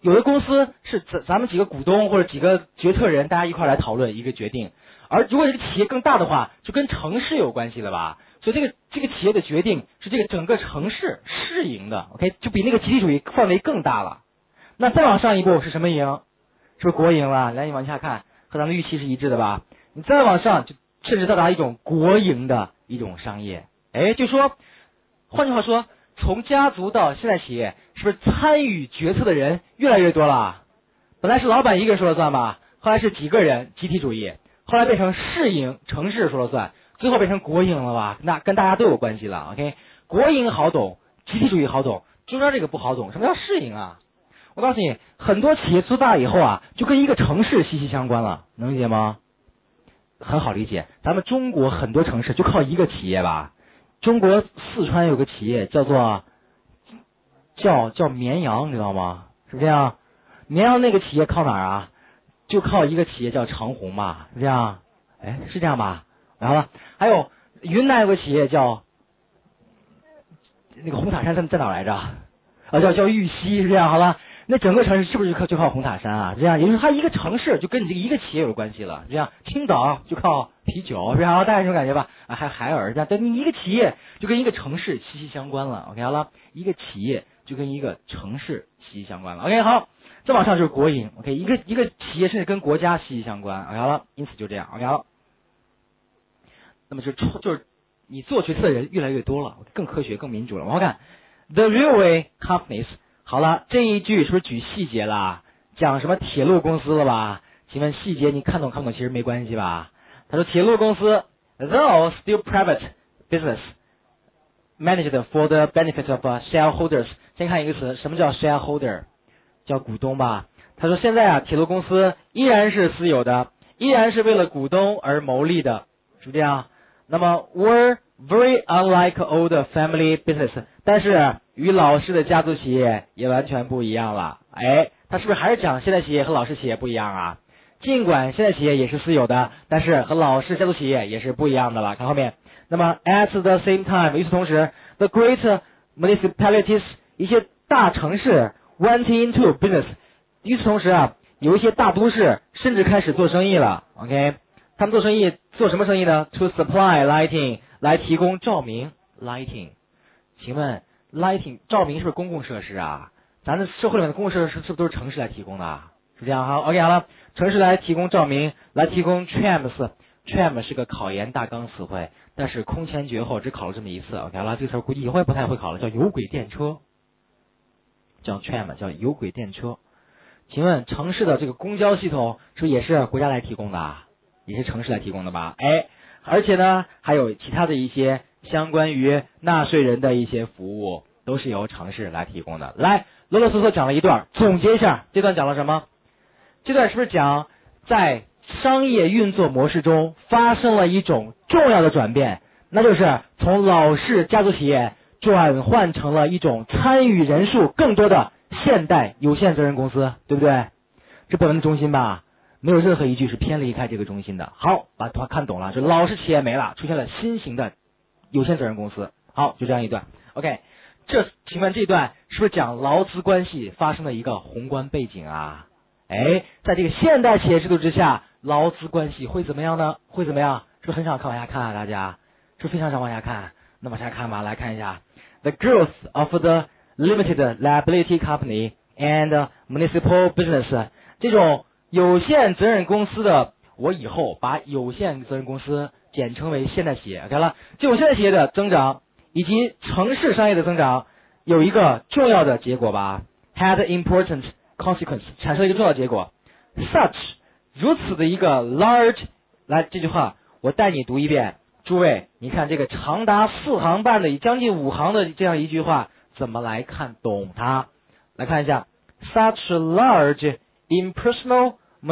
有的公司是咱们几个股东或者几个决策人大家一块来讨论一个决定，而如果这个企业更大的话，就跟城市有关系了吧？所以这个企业的决定是这个整个城市市赢的 ，OK， 就比那个集体主义范围更大了。那再往上一步是什么赢？是不是国营了？来，你往下看，和咱们预期是一致的吧？你再往上，就甚至到达一种国营的一种商业。就说，换句话说，从家族到现代企业，是不是参与决策的人越来越多了？本来是老板一个人说了算吧，后来是几个人集体主义，后来变成市营城市说了算，最后变成国营了吧？那跟大家都有关系了。OK， 国营好懂，集体主义好懂，中间这个不好懂。什么叫市营啊？我告诉你，很多企业做大以后啊，就跟一个城市息息相关了，能理解吗？很好理解，咱们中国很多城市就靠一个企业吧。中国四川有个企业叫绵阳，你知道吗？是这样，绵阳那个企业靠哪儿啊？就靠一个企业叫长虹嘛，是这样？是这样吧？然后还有云南有个企业叫那个红塔山在哪儿来着？叫玉溪，是这样？好了。那整个城市是不是就靠红塔山啊？这样，也就是它一个城市就跟你这个一个企业有关系了。这样，青岛就靠啤酒，这样大家这种感觉吧？还有海尔这样，但你一个企业就跟一个城市息息相关了。OK 好了，一个企业就跟一个城市息息相关了。OK 好，再往上就是国营。OK 一个企业甚至跟国家息息相关。OK 好了，因此就这样。OK 好了，那么就是你做决策的人越来越多了，更科学、更民主了。往后看 ，The railway companies。好了，这一句是不是举细节了？讲什么铁路公司了吧？请问细节你看懂看不懂其实没关系吧？他说铁路公司 though still private business managed for the benefit of shareholders。先看一个词，什么叫 shareholder？ 叫股东吧。他说现在啊，铁路公司依然是私有的，依然是为了股东而牟利的，是不是这样？那么 were very unlike old family business， 但是与老式的家族企业也完全不一样了。他是不是还是讲现代企业和老式企业不一样啊？尽管现代企业也是私有的，但是和老式家族企业也是不一样的了。看后面，那么 at the same time， 与此同时 ，the great municipalities， 一些大城市 went into business， 与此同时啊，有一些大都市甚至开始做生意了。OK， 他们做生意做什么生意呢 ？To supply lighting， 来提供照明 lighting。请问 lighting 照明是不是公共设施啊？咱的社会里面的公共设施是不是都是城市来提供的啊？是这样哈 ？OK 好了，城市来提供照明，来提供 trams。tram 是个考研大纲词汇，但是空前绝后，只考了这么一次。OK 好了，这个词估计以后也不太会考了，叫有轨电车，叫 tram， 叫有轨电车。请问城市的这个公交系统是不是也是国家来提供的啊？也是城市来提供的吧？而且呢，还有其他的一些相关于纳税人的一些服务，都是由城市来提供的。来，啰啰嗦嗦讲了一段，总结一下，这段讲了什么？这段是不是讲在商业运作模式中发生了一种重要的转变，那就是从老式家族企业转换成了一种参与人数更多的现代有限责任公司，对不对？这本文的中心吧，没有任何一句是偏离开这个中心的。好，把它看懂了，这老式企业没了，出现了新型的有限责任公司。好，就这样一段。OK， 请问这段是不是讲劳资关系发生的一个宏观背景啊？在这个现代企业制度之下，劳资关系会怎么样呢？会怎么样？是不是很想看往下看啊？大家是不是非常想往下看？那往下看吧，来看一下 The growth of the limited liability company and municipal business。 这种有限责任公司的，我以后把有限责任公司简称为现代企业。 OK 了，这种现代企业的增长以及城市商业的增长有一个重要的结果吧， had important consequence， 产生了一个重要的结果。 such 如此的一个 large， 来这句话我带你读一遍，诸位你看这个长达4行半的将近5行的这样一句话怎么来看懂它？来看一下 such large impersonal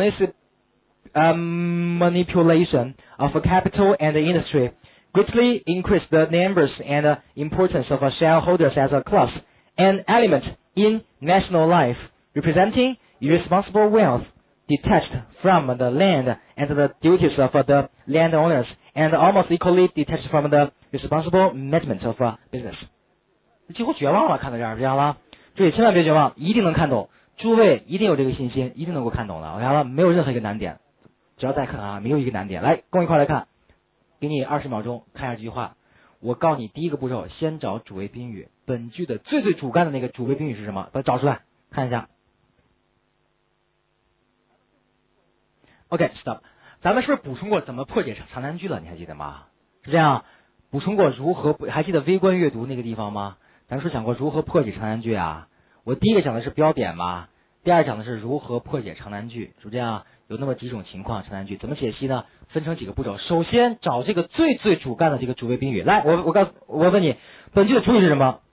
manipulation of capital and industry greatly increased the numbers and importance of shareholders as a class, an element in national life, representing irresponsible wealth detached from the land and the duties of the landowners, and almost equally detached from the responsible management of business。 几乎绝望了，看到这儿，这样了，注意千万别绝望，一定能看懂。 诸位一定有这个信心，一定能够看懂的。OK 了，没有任何一个难点，只要再看啊，没有一个难点。来，跟我一块来看，给你20秒钟看一下这句话。我告诉你第一个步骤，先找主谓宾语。本句的最主干的那个主谓宾语是什么？把它找出来看一下。OK，stop。咱们是不是补充过怎么破解长难句了？你还记得吗？是这样，补充过如何，还记得微观阅读那个地方吗？咱们是讲过如何破解长难句啊。我第一个讲的是标点嘛，第二讲的是如何破解长难句，是不是这样？有那么几种情况，长难句怎么解析呢？分成几个步骤。首先找这个最主干的这个主谓宾语。来，我问你，本句的主语是什么？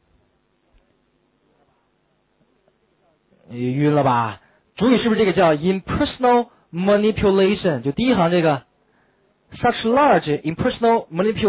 晕了吧？主语是不是这个叫 impersonal manipulation？ 就第一行这个 such large impersonal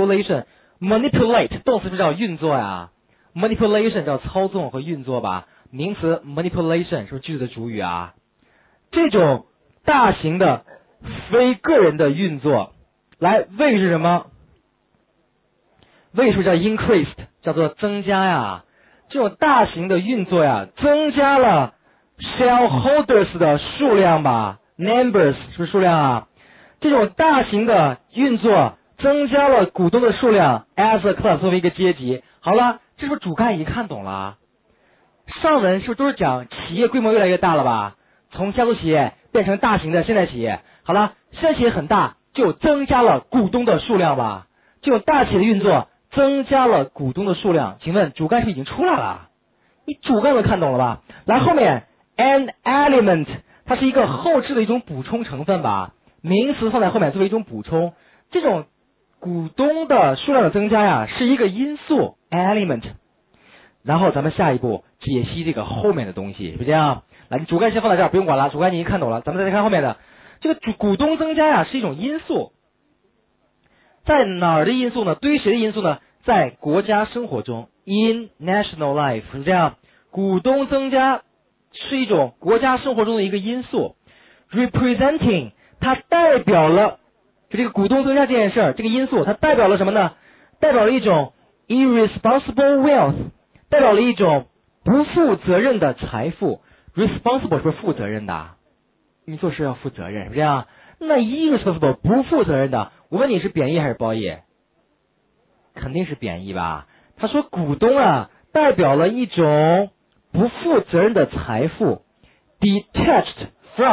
manipulation。manipulate 动词是叫运作呀，manipulation 叫操纵和运作吧。名词 manipulation 是不是句子的主语啊？这种大型的非个人的运作，来谓是什么？谓是不是叫 increased， 叫做增加呀？这种大型的运作呀，增加了 shareholders 的数量吧 ，numbers 是不是数量啊？这种大型的运作增加了股东的数量 as a class 作为一个阶级。好了，这是不是主干已经看懂了？上文是不是都是讲企业规模越来越大了吧？从家族企业变成大型的现代企业。好了，现代企业很大，就增加了股东的数量吧。这种大企业的运作增加了股东的数量。请问主干是不是已经出来了？你主干都看懂了吧？来，后面 an element 它是一个后置的一种补充成分吧，名词放在后面作为一种补充。这种股东的数量的增加呀，是一个因素 element。然后咱们下一步解析这个后面的东西，是这样。来，你主干先放在这儿，不用管了，主干你已经看懂了。咱们再看后面的，这个股东增加呀是一种因素，在哪儿的因素呢？对于谁的因素呢？在国家生活中 ，in national life 是这样。股东增加是一种国家生活中的一个因素 ，representing 它代表了就这个股东增加这件事儿，这个因素它代表了什么呢？代表了一种 irresponsible wealth。代表了一种不负责任的财富 ，responsible 是不是负责任的？你做事要负责任，是不是这样？那 irresponsible 不负责任的，我问你是贬义还是褒义？肯定是贬义吧？他说股东啊，代表了一种不负责任的财富 ，detached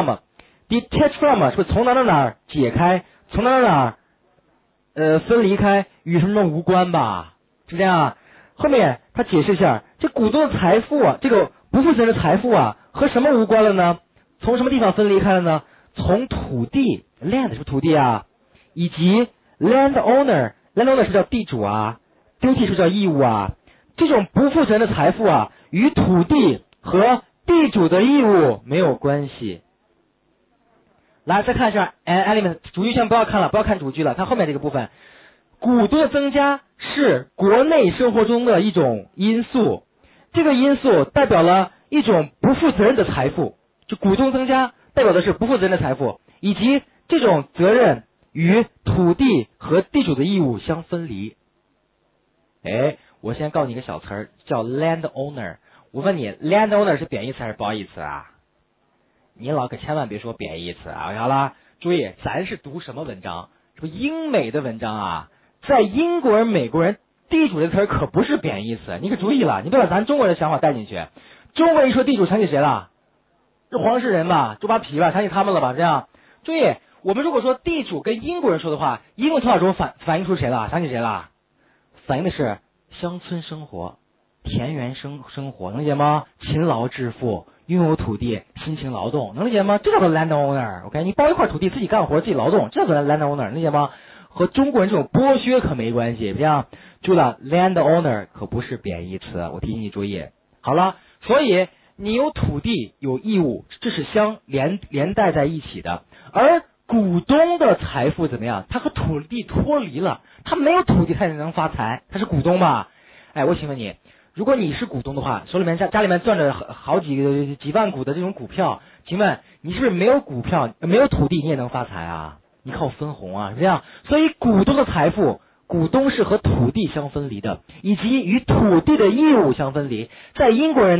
from 是不是从哪到哪儿解开，从哪到哪儿分离开，与什么无关吧？是不是这样？后面他解释一下，这股东的财富啊，这个不负责任的财富啊，和什么无关了呢？从什么地方分离开了呢？从土地 land 是不是土地啊？以及 landowner 是叫地主啊 ，duty 是不是叫义务啊？这种不负责任的财富啊，与土地和地主的义务没有关系。来，再看一下 an element 主句先不要看了，不要看主句了，看后面这个部分。股东的增加是国内生活中的一种因素，这个因素代表了一种不负责任的财富，就股东增加代表的是不负责任的财富，以及这种责任与土地和地主的义务相分离。我先告诉你一个小词儿，叫 landowner。我问你 ，landowner 是贬义词还是褒义词啊？你老可千万别说贬义词啊！好了，注意，咱是读什么文章？是不是英美的文章啊？在英国人、美国人，地主这词儿可不是贬义词，你可注意了，你别把咱中国人的想法带进去。中国人一说地主，想起谁了？是黄世仁吧，猪扒皮吧，想起他们了吧？这样，注意，我们如果说地主跟英国人说的话，英文头脑中反映出谁了？想起谁了？反映的是乡村生活、田园生活，能理解吗？勤劳致富，拥有土地，辛勤劳动，能理解吗？这叫做 landowner。OK， 你包一块土地，自己干活，自己劳动，这叫做 landowner， 能理解吗？和中国人这种剥削可没关系，这样注意了 ，landowner 可不是贬义词，我提醒你注意。好了，所以你有土地有义务，这是连带在一起的。而股东的财富怎么样？他和土地脱离了，他没有土地他也能发财，他是股东吧？我请问你，如果你是股东的话，手里面家里面攥着好几万股的这种股票，请问你是不是没有股票没有土地你也能发财啊？你靠分红啊，是这样。所以股东的财富，股东是和土地相分离的，以及与土地的义务相分离。在英国人那儿，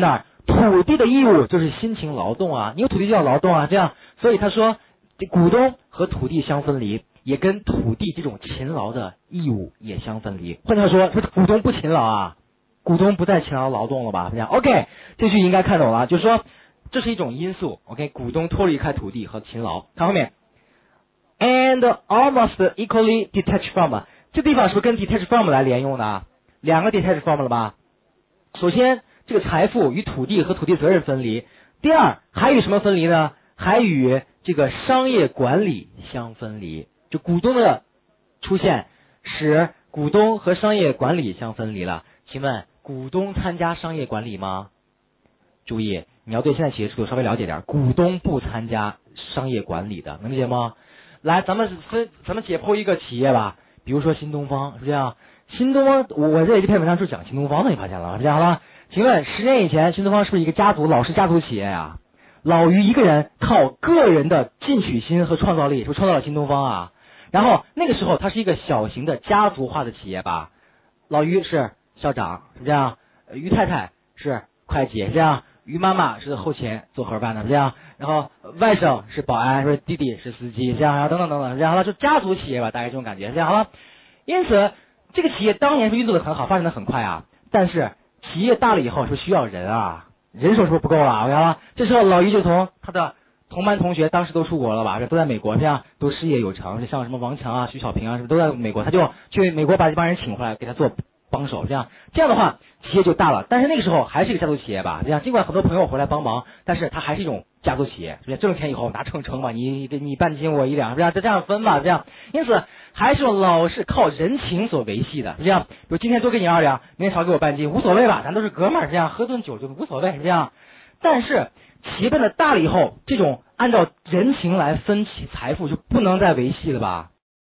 土地的义务就是辛勤劳动啊，你有土地就要劳动啊，这样，所以他说这股东和土地相分离，也跟土地这种勤劳的义务也相分离。换句话说，股东不勤劳啊，股东不再勤劳劳动了吧？这样 ，OK， 这句应该看懂了，就是说这是一种因素 ，OK， 股东脱离开土地和勤劳。看后面 ，and almost equally detached from， 这地方是不是跟 detached from 来连用的？两个 detached from 了吧？首先，这个财富与土地和土地责任分离。第二，还与什么分离呢？还与这个商业管理相分离。就股东的出现，使股东和商业管理相分离了。请问，股东参加商业管理吗？注意，你要对现在企业制度稍微了解点。股东不参加商业管理的，能理解吗？来，咱们解剖一个企业吧，比如说新东方，是这样。新东方，我这篇文章就讲新东方的，你发现了，是这样了。请问10年以前，新东方是不是一个老式家族企业呀？老于一个人靠个人的进取心和创造力，是不是创造了新东方啊？然后那个时候，它是一个小型的家族化的企业吧？老于是校长，是这样；于太太是会计，是这样；于妈妈是后勤做盒饭的，是这样；然后外甥是保安，说弟弟是司机，这样，然后等等等等，这样好了，就家族企业吧，大概这种感觉，这样好了。因此，这个企业当年是运作的很好，发展的很快啊，但是企业大了以后是需要人啊，人手是不是不够了？OK 了，这时候老于就从他的同班同学当时都出国了吧，都在美国，这样都事业有成，像什么王强啊、徐小平啊，是不是都在美国？他就去美国把这帮人请回来给他做帮手，这样的话企业就大了。但是那个时候还是一个家族企业吧，这样尽管很多朋友回来帮忙，但是它还是一种家族企业，挣钱以后拿秤嘛，你半斤我1两，这样就这样分吧，这样，因此还是老是靠人情所维系的，是这样。比如今天多给你2两，明天少给我半斤，无所谓吧，咱都是哥们儿，这样喝顿酒就无所谓，是这样。但是企业变得大了以后，这种按照人情来分财富就不能再维系了吧？